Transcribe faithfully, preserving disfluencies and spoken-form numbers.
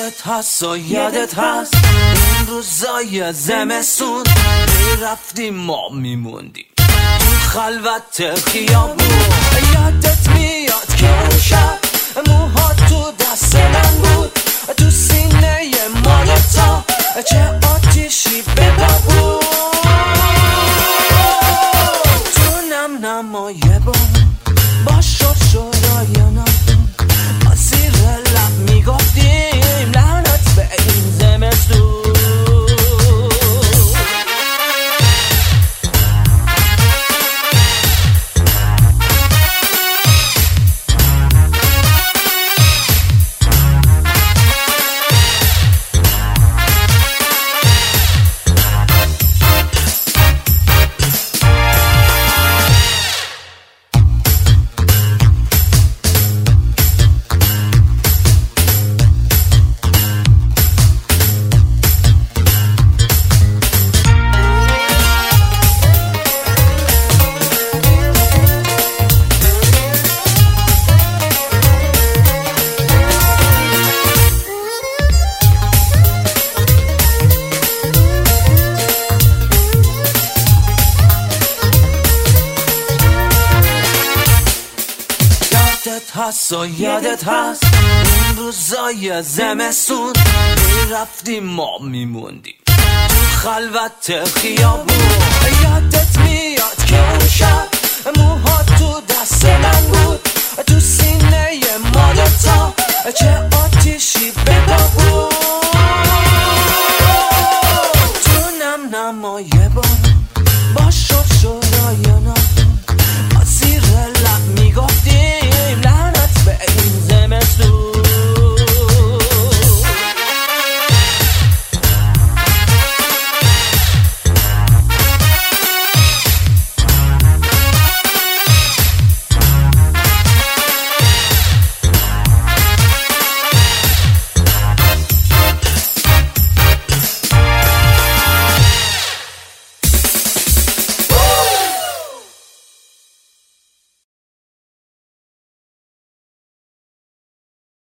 یادت هست و یادت هست این روزای زمستون میرفتیم ما میموندیم تو خلوت خیابون. یادت میاد که اون شب موها تو دست من بود، تو سینه ما دوتا چه آتیشی بدا بود. تو نم نمای بام با شد شدایانم با زیر لب میگفتیم لعنت به این زمستون. یادت هست و یادت هست این روزای زمستون میرفتیم ما میموندیم تو خلوت خیابون. یادت میاد که اون شب موها تو دست من بود، تو سینه ما دوتا